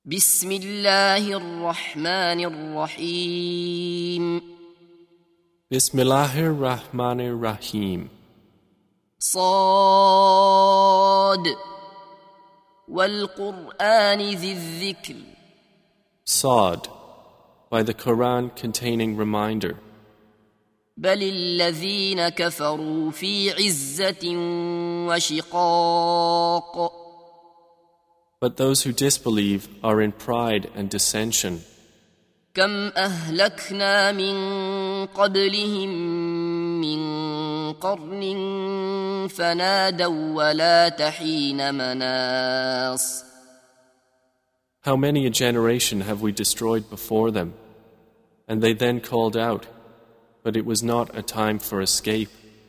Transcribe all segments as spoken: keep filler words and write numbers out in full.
بسم الله الرحمن الرحيم Bismillahir Rahmanir Rahim. صاد والقرآن ذي الذكر. Sod, by the Quran containing reminder. بل الذين كفروا في عزة وشقاق. But those who disbelieve are in pride and dissension. كم أهلكنا من قبلهم من قرن فنادوا ولا تحين مناص. How many a generation have we destroyed before them? And they then called out, but it was not a time for escape.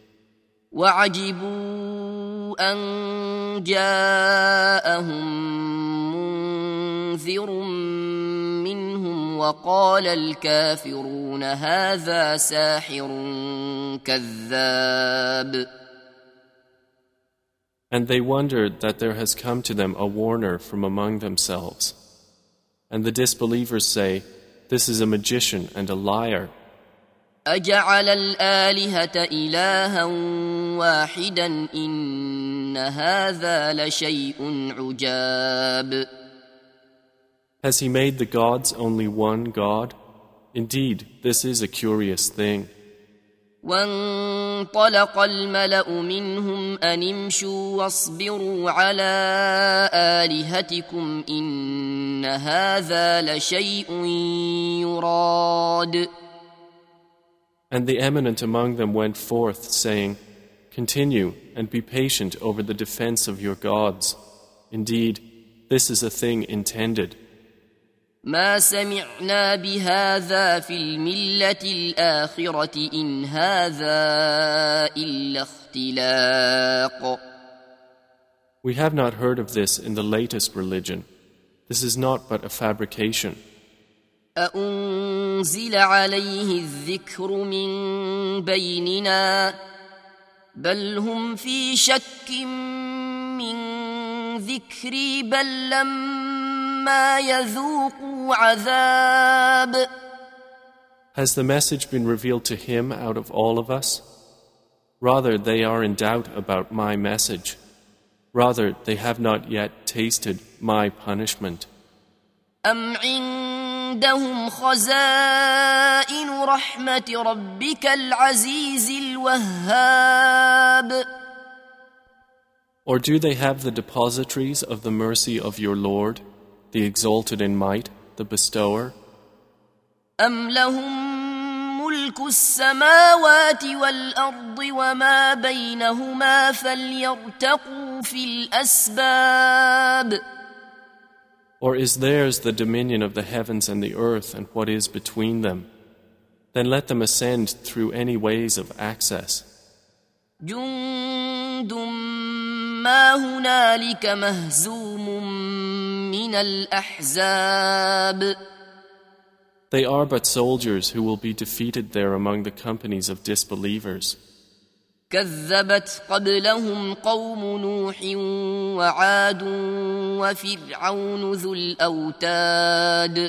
وعجبوا أن جاءهم منذر منهم وقال الكافرون هذا ساحر كذاب. And they wondered that there has come to them a warner from among themselves. And the disbelievers say, this is a magician and a liar. أجعل الآلهة إلها واحدا إن هذا لشيء عجاب. Has he made the gods only one God? Indeed, this is a curious thing. وانطلق الملأ منهم أن امشوا واصبروا على آلهتكم إن هذا لشيء يراد. And the eminent among them went forth, saying, continue and be patient over the defense of your gods. Indeed, this is a thing intended. ما سمعنا بهذا في الملة الآخرة إن هذا إلا اختلاق. We have not heard of this in the latest religion. This is not but a fabrication. أأنزل عليه الذكر من بيننا بل هم في شك من ذكري بل لما يذوقوا عذاب. Has the message been revealed to him out of all of us? Rather, they are in doubt about my message. Rather, they have not yet tasted my punishment. أم عندهم خزائن رحمة ربك العزيز الوهاب. Or do they have the depositories of the mercy of your Lord, the exalted in might, the bestower? أم لهم ملك السماوات والأرض وما بينهما فليرتقوا في الأسباب. Or is theirs the dominion of the heavens and the earth and what is between them? Then let them ascend through any ways of access. جند ما هنالك مهزوم من الأحزاب. They are but soldiers who will be defeated there among the companies of disbelievers. كذبت قبلهم قوم نوح وعاد وفرعون ذو الأوتاد.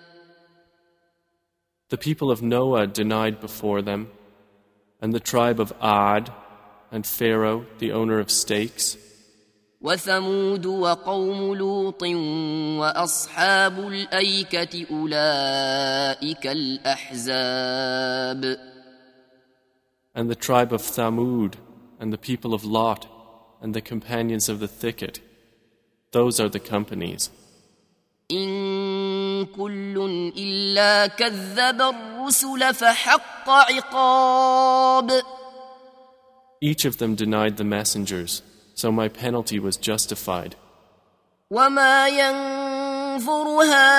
The people of Noah denied before them, and the tribe of Ad, and Pharaoh, the owner of stakes, وثمود وقوم لوط وأصحاب الأيكة أولئك الأحزاب. and the tribe of Thamud, and the people of Lot, and the companions of the thicket. Those are the companies. إن كل إلا كذب الرسل فحق عقاب. Each of them denied the messengers, so my penalty was justified. وما ينظر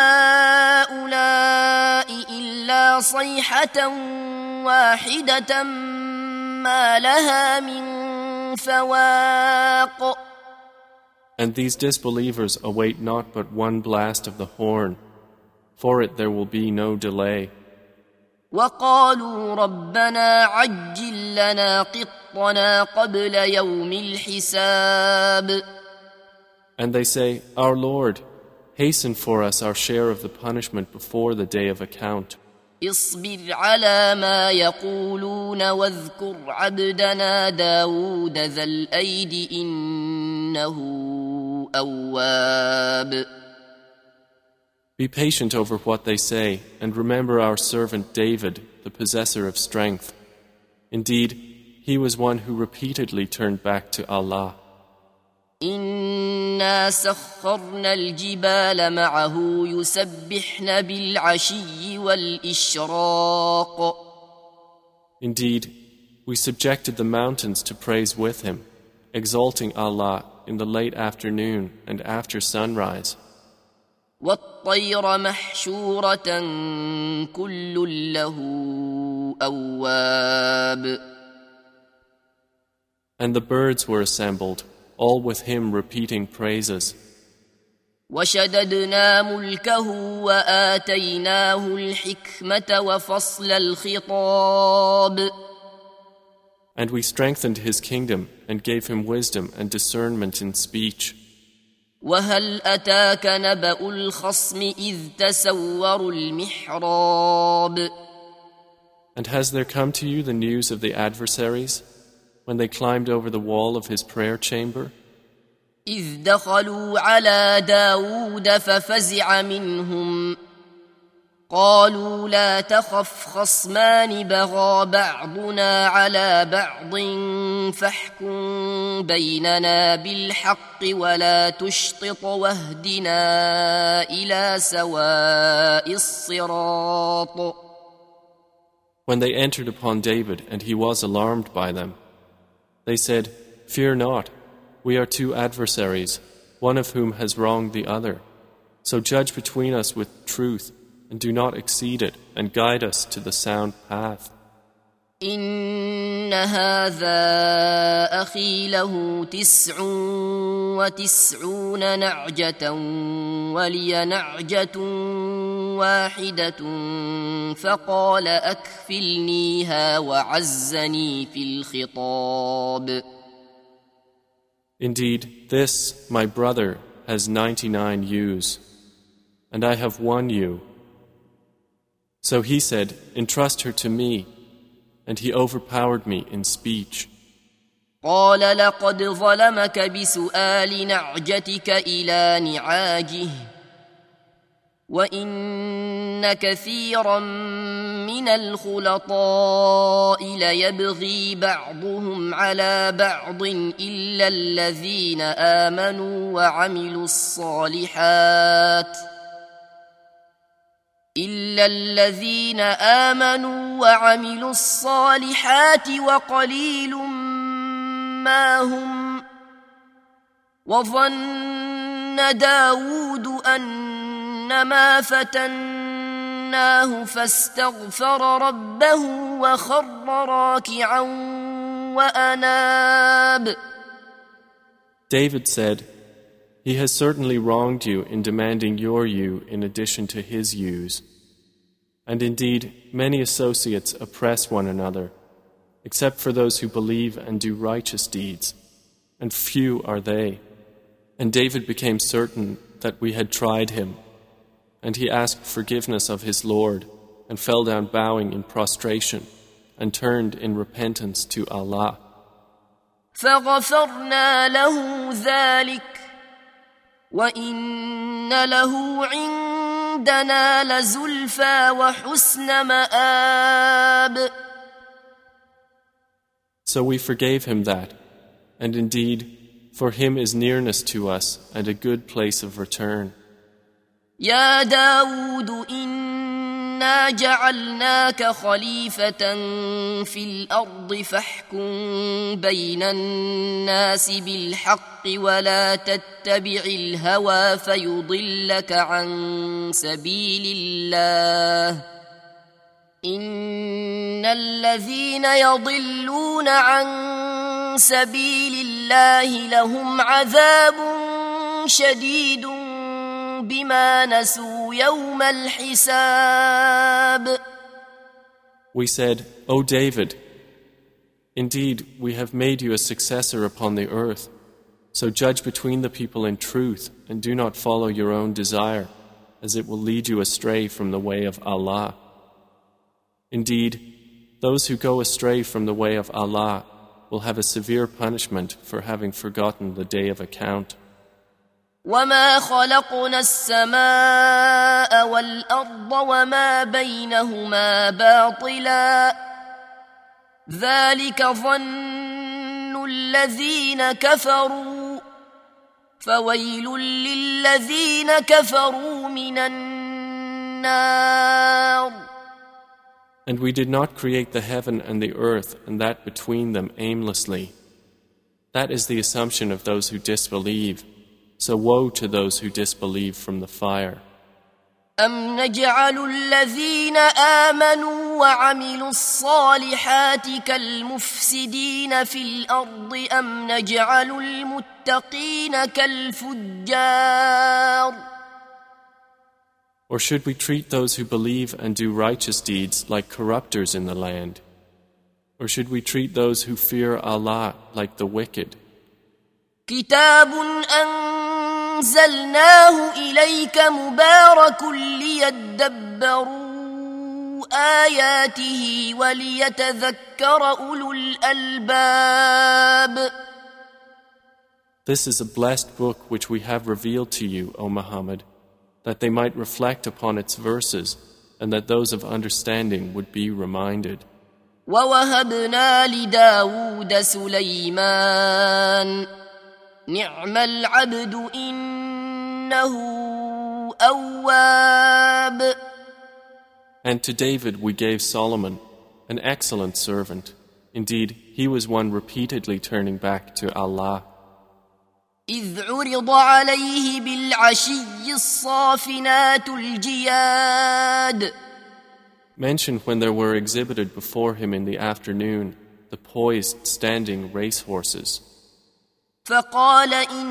هؤلاء إلا صيحة واحدة ما لها من فواق. And these disbelievers await not but one blast of the horn. For it there will be no delay. وقالوا ربنا عجل لنا قطنا قبل يوم الحساب. And they say, Our Lord, hasten for us our share of the punishment before the day of account. اصبر على ما يقولون واذكر عبدنا داود ذا الأيد إنه أواب. Be patient over what they say, and remember our servant David, the possessor of strength. Indeed, he was one who repeatedly turned back to Allah. إنا سخرنا الجبال معه يسبحن بالعشي والإشراق. Indeed, we subjected the mountains to praise with him, exalting Allah in the late afternoon and after sunrise. والطير محشورة كل له أواب. And the birds were assembled, all with him repeating praises. وشددنا ملكه وآتيناه الحكمة وفصل الخطاب. And we strengthened his kingdom and gave him wisdom and discernment in speech. وهل أتاك نبأ الخصم إذ تسوروا المحراب. And has there come to you the news of the adversaries when they climbed over the wall of his prayer chamber? إذ دخلوا على داود ففزع منهم قالوا لا تخف خصمان بغى بعضنا على بعض فاحكم بيننا بالحق ولا تشطط واهدنا إلى سواء الصراط. When they entered upon David and he was alarmed by them, they said, "Fear not, we are two adversaries, one of whom has wronged the other. So judge between us with truth, and do not exceed it, and guide us to the sound path." إن هذا أخي له تسع وتسعون نعجة ولي نعجة واحدة فقال أكفلنيها وعزني في الخطاب. Indeed, this, my brother, has ninety-nine ewes, and I have one ewe. So he said, "Entrust her to me," and he overpowered me in speech. قال لقد ظلمك بسؤال نعجتك إلى نعاجه وإن كثيرا من الخلطاء ليبغي بعضهم على بعض إلا الذين آمنوا وعملوا الصالحات إلا الذين آمنوا وعملوا الصالحات وقليل ما هم وظن داود أنما فتناه فاستغفر ربه وخر راكعا وأناب. David said, "He has certainly wronged you in demanding your ewe in addition to his ewes. And indeed, many associates oppress one another, except for those who believe and do righteous deeds, and few are they." And David became certain that we had tried him, and he asked forgiveness of his Lord, and fell down bowing in prostration, and turned in repentance to Allah. فغفرنا له ذلك وإن له عندنا لزلفى وحسن مآب. So we forgave him that, and indeed, for him is nearness to us and a good place of return. يا داود إنا جعلناك خليفة في الأرض فاحكم بين الناس بالحق ولا تتبع الهوى فيضلك عن سبيل الله إن الذين يضلون عن سبيل الله لهم عذاب شديد بما نسوا يوم الحساب. We said, "O David, indeed we have made you a successor upon the earth, So judge between the people in truth and do not follow your own desire, as it will lead you astray from the way of Allah. Indeed, those who go astray from the way of Allah will have a severe punishment for having forgotten the day of account. وما خلقنا السماء والأرض وما بينهما باطلا ذلك ظن الذين كفروا فويل للذين كفروا من النار. And we did not create the heaven and the earth and that between them aimlessly. That is the assumption of those who disbelieve. So woe to those who disbelieve from the fire. أم نجعل الذين آمنوا وعملوا الصالحات كالمفسدين في الأرض أم نجعل المتقين كالفجار. Or should we treat those who believe and do righteous deeds like corruptors in the land? Or should we treat those who fear Allah like the wicked? كتاب أنزلناه إليك مبارك ليدبروا آياته وليتذكر أولو الألباب. This is a blessed book which we have revealed to you, O Muhammad, that they might reflect upon its verses and that those of understanding would be reminded. ووهبنا لداود سليمان نعم العبد إنه أواب. And to David we gave Solomon, an excellent servant. Indeed, he was one repeatedly turning back to Allah. إذ عرض عليه بالعشي الصافنات الجياد. Mentioned when there were exhibited before him in the afternoon the poised standing racehorses. فقال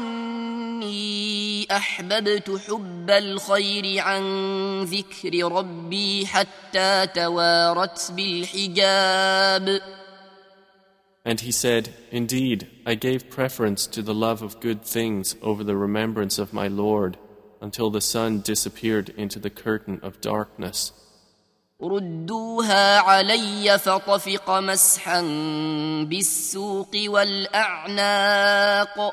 إني أحببت حب الخير عن ذكر ربي حتى توارت بالحجاب. And he said, Indeed, I gave preference to the love of good things over the remembrance of my Lord until the sun disappeared into the curtain of darkness. ردوها علي فطفق مسحا بالسوق والأعناق.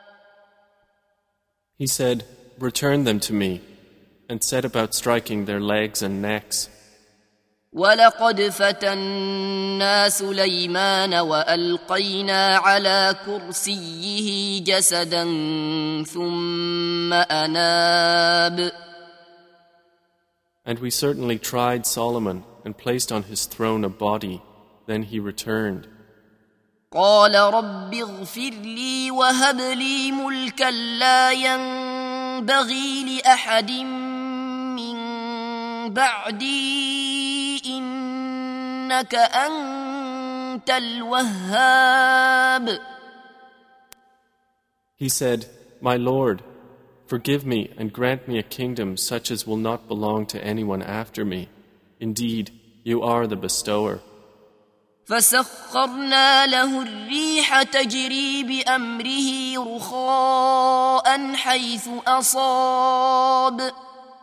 He said, Return them to me, and set about striking their legs and necks. ولقد فتنا سليمان وألقينا على كرسيه جسدا ثم أناب. And we certainly tried Solomon and placed on his throne a body, then he returned. قال رب اغفر لي وهب لي ملكا لا ينبغي لأحد من بعدي إنك أنت الوهاب. He said, My Lord, forgive me and grant me a kingdom such as will not belong to anyone after me. Indeed, you are the bestower. فسخرنا له الريح تجري بأمره رخاء حيث أصاب.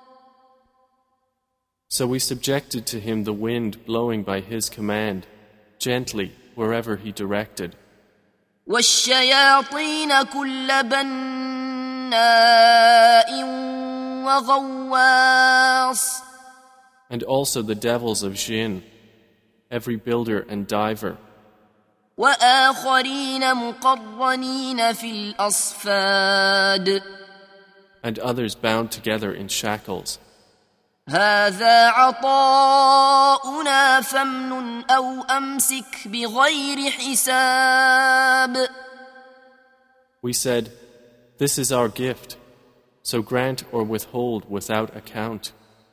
So we subjected to him the wind blowing by his command, gently wherever he directed. والشياطين كل بناء وغواص. And also the devils of jinn, every builder and diver. وآخرين مقرنين في الأصفاد. And others bound together in shackles. هذا عطاؤنا فامنن أو أمسك بغير حساب. We said, This is our gift, so grant or withhold without account.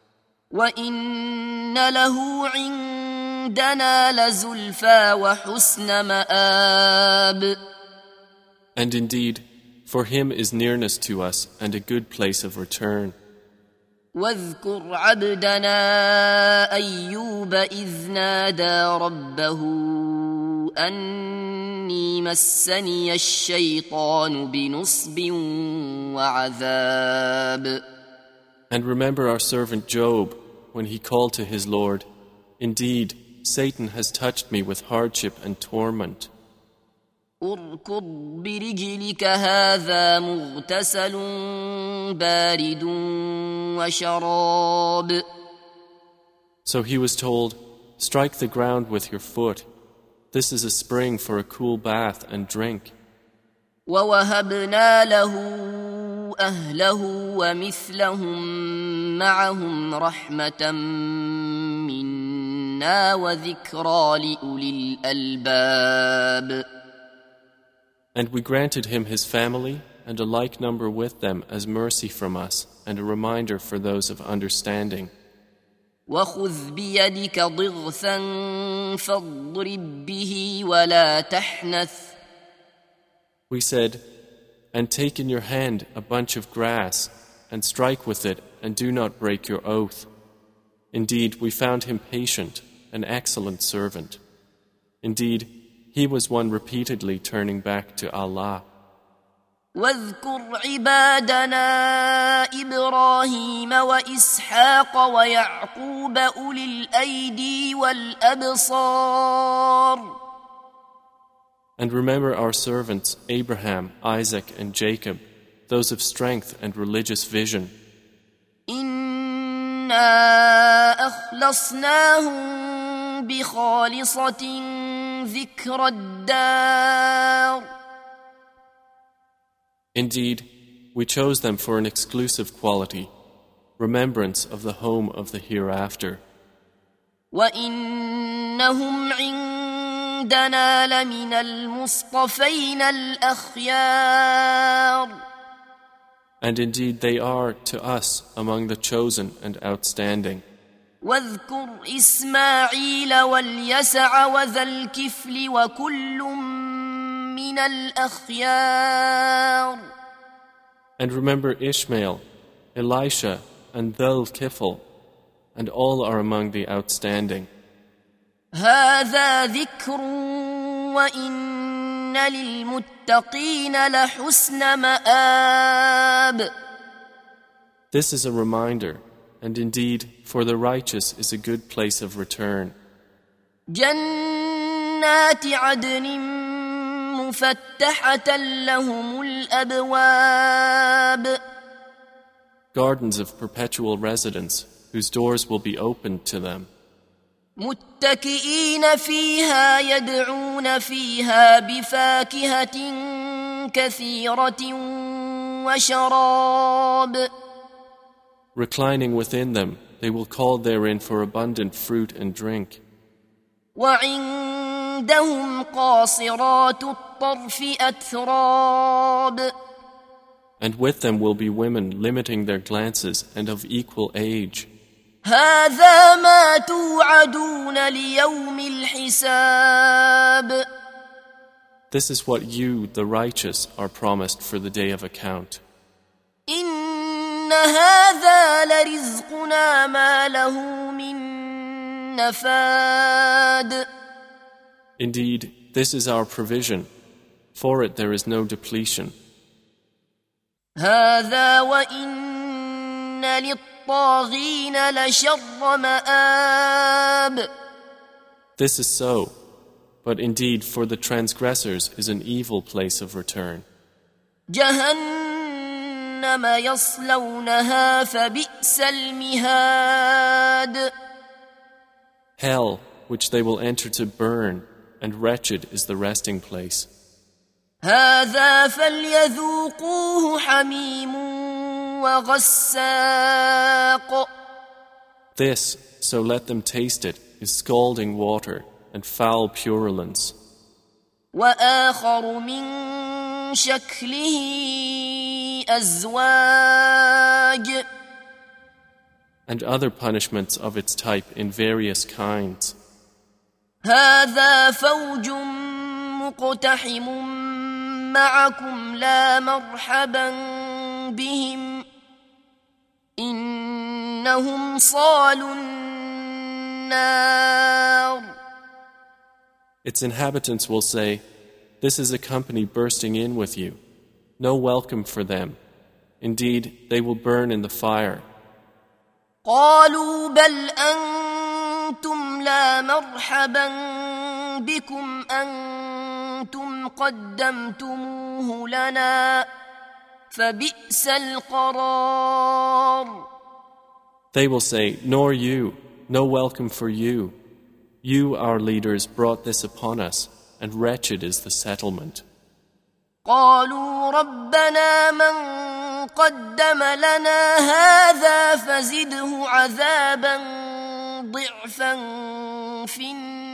وإن له عندنا لزلفى وحسن مآب. And indeed, for him is nearness to us and a good place of return. واذكر عبدنا أيوب إذ نادى ربه أن إني مسني الشيطان بنصب وعذاب. And remember our servant Job when he called to his Lord, "Indeed, Satan has touched me with hardship and torment." اركض برجلك هذا مغتسل بارد وشراب. So he was told, "Strike the ground with your foot. This is a spring for a cool bath and drink." ووهبنا له أهله ومثلهم معهم رحمة منا وذكرى لأولي الألباب. And we granted him his family and a like number with them as mercy from us and a reminder for those of understanding. وخذ بيدك ضغثا فاضرب به ولا تحنث. We said, "And take in your hand a bunch of grass and strike with it and do not break your oath. Indeed, we found him patient, an excellent servant. Indeed, he was one repeatedly turning back to Allah." واذكر عبادنا إبراهيم وإسحاق ويعقوب أولي الأيدي والأبصار. And remember our servants Abraham, Isaac, and Jacob, those of strength and religious vision. إنا أخلصناهم بخالصة ذكر الدار. Indeed, we chose them for an exclusive quality, remembrance of the home of the hereafter. وإنهم عندنا لمن المصطفين الأخيار. And indeed they are to us among the chosen and outstanding. واذكر إسماعيل واليسع وذا الكفل وكل من الأخيار. And remember Ishmael, Elisha, and Dhul Kifl, and all are among the outstanding. هذا ذكر وإن للمتقين لحسن مآب. This is a reminder, and indeed for the righteous is a good place of return. جنات عدن مفتحة لهم الأبواب. Gardens of perpetual residence, whose doors will be opened to them. متكئين فيها يدعون فيها بفاكهة كثيرة وشراب. Reclining within them, they will call therein for abundant fruit and drink. وعندهم قاصرات الطرف أتراب. And with them will be women limiting their glances and of equal age. هذا ما توعدون ليوم الحساب. This is what you, the righteous, are promised for the day of account. إن هذا لرزقنا ما له من نفاد. Indeed, this is our provision. For it there is no depletion. هذا وإن للطاغين لشر مآب. This is so, but indeed for the transgressors is an evil place of return. جهنم يصلونها فبئس المهاد. Hell, which they will enter to burn, and wretched is the resting place. هذا فليذوقوه حميم وغساق. This, so let them taste it, is scalding water and foul purulence. وآخر من شكله أزواج. And other punishments of its type in various kinds. هذا فوج مقتحم معكم لا مرحبا بهم إنهم صالوا النار. Its inhabitants will say, This is a company bursting in with you. No welcome for them. Indeed, they will burn in the fire. قالوا بل أنتم لا مرحبا بكم أنتم قدمتموه لنا فبئس القرار. They will say, nor you, no welcome for you. You, our leaders, brought this upon us, and wretched is the settlement. قالوا ربنا من قدم لنا هذا فزده عذابا ضعفا في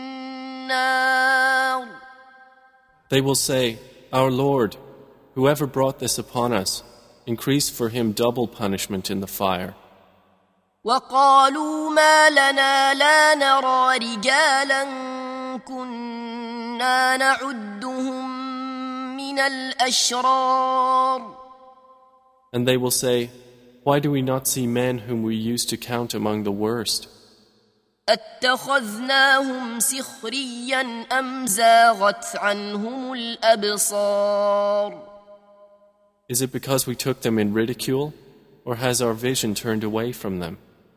النار. They will say, our Lord, whoever brought this upon us, increase for him double punishment in the fire. وقالوا ما لنا لا نرى رجالا كنا نعدهم من الأشرار. And they will say, why do we not see men whom we used to count among the worst? أتخذناهم سخريا أم زاغت عنهم الأبصار. Is it because we took them in ridicule, or has our vision turned away from them?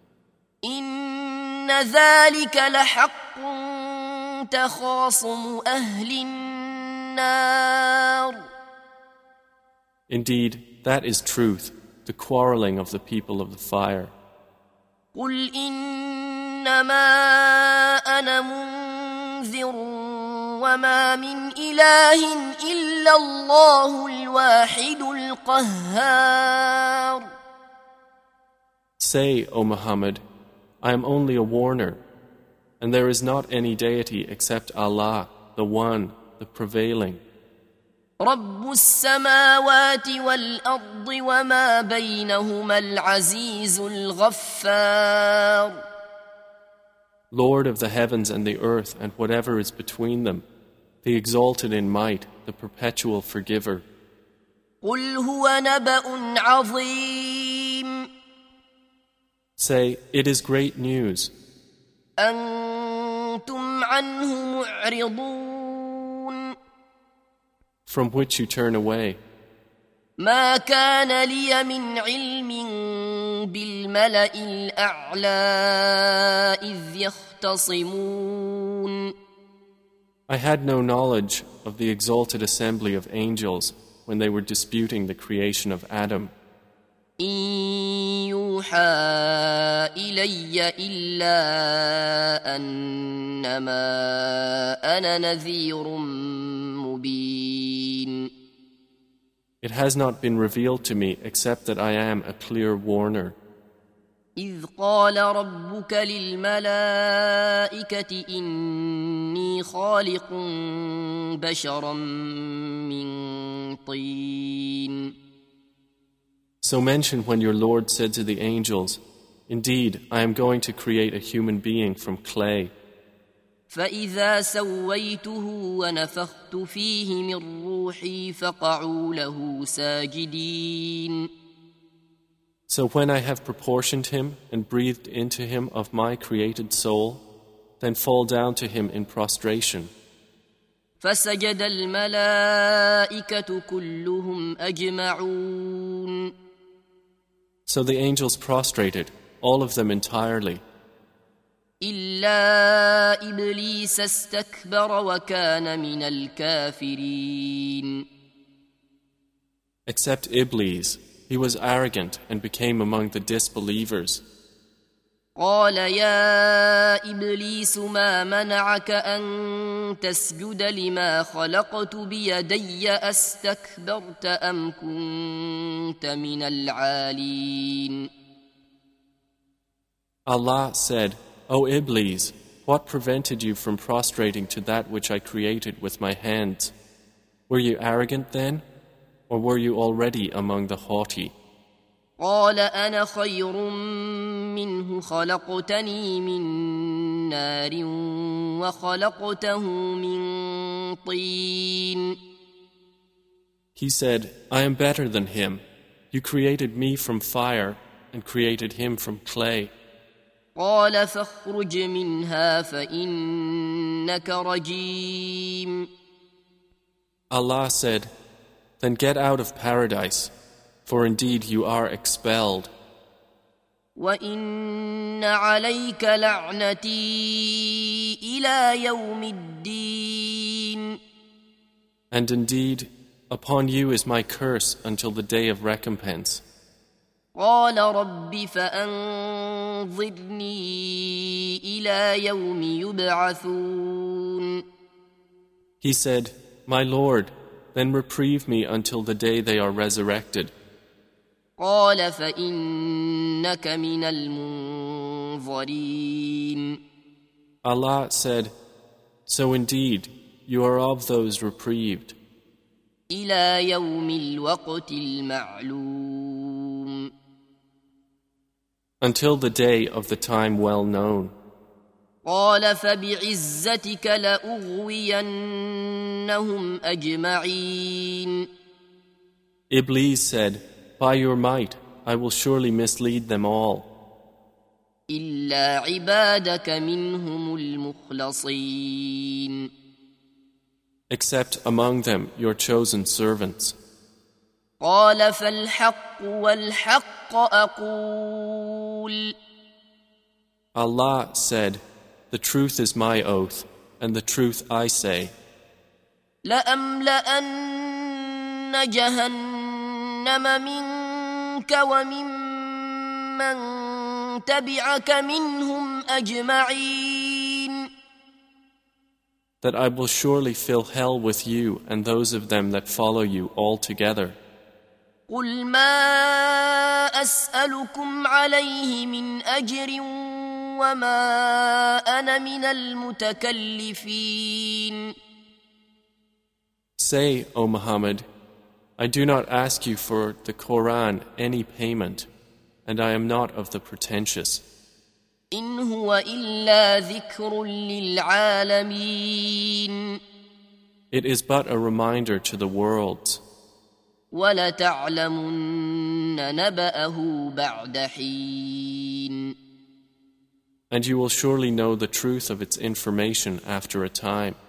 إن ذلك لحق تخاصم أهل النار. Indeed, that is truth, the quarreling of the people of the fire. قل إنما أنا منذر وما من إله إلا الله الواحد القهار. Say, O Muhammad, I am only a warner, and there is not any deity except Allah, the One, the Prevailing. رب السماوات والأرض وما بينهما العزيز الغفار. Lord of the heavens and the earth and whatever is between them, the exalted in might, the perpetual forgiver. قل هو نبأ عظيم. Say, it is great news. أنتم عنه معرضون. From which you turn away. ما كان لي من علم بالملأ الأعلى إذ يختصمون. I had no knowledge of the exalted assembly of angels when they were disputing the creation of Adam. إن يوحى إلي إلا أنما أنا نذير مبين. It has not been revealed to me except that I am a clear warner. إذ قال ربك للملائكة إني خالق بشرا من طين. So mention when your Lord said to the angels, indeed, I am going to create a human being from clay. فإذا سويته ونفخت فيه من روحي فقعوا له ساجدين. So when I have proportioned him and breathed into him of my created soul, then fall down to him in prostration. فسجد الملائكة كلهم أجمعون. So the angels prostrated, all of them entirely. إلا إبليس استكبر وكان من الكافرين. Except Iblis, he was arrogant and became among the disbelievers. قال يا إبليس ما منعك أن تسجد لما خلقت بيدي أستكبرت أم كنت من العالين. Allah said, O Iblis, what prevented you from prostrating to that which I created with my hands? Were you arrogant then, or were you already among the haughty? قال أنا خير منه خلقتني من نار وخلقته من طين. He said, I am better than him. You created me from fire and created him from clay. قال فاخرج منها فإنك رجيم. Allah said, "Then get out of paradise, for indeed you are expelled. وَإِنَّ عَلَيْكَ لَعْنَتِي إِلَى يَوْمِ الدِّينِ." And indeed, upon you is my curse until the day of recompense. قال رب فأنظرني إلى يوم يبعثون. He said, "My Lord, then reprieve me until the day they are resurrected." قال فإنك من المنظرين. Allah said, "So indeed, you are of those reprieved. إلى يوم الوقت المعلوم. Until the day of the time well known." قال فبعزتك لأغوينهم أجمعين. Iblis said, "By your might, I will surely mislead them all, إلا عبادك منهم المخلصين. except among them your chosen servants." قال فالحق والحق أقول. Allah said, "The truth is my oath, and the truth I say. لأملأن جهنم منك وممن تبعك منهم أجمعين. That I will surely fill hell with you and those of them that follow you all together. قل ما أسألكم عليه من أجر وما أنا من المتكلفين. Say, O Muhammad, I do not ask you for the Quran any payment, and I am not of the pretentious. إن هو إلا ذكر للعالمين. It is but a reminder to the worlds. وَلَتَعْلَمُنَّ نَبَأَهُ بَعْدَ حِينٍ. And you will surely know the truth of its information after a time.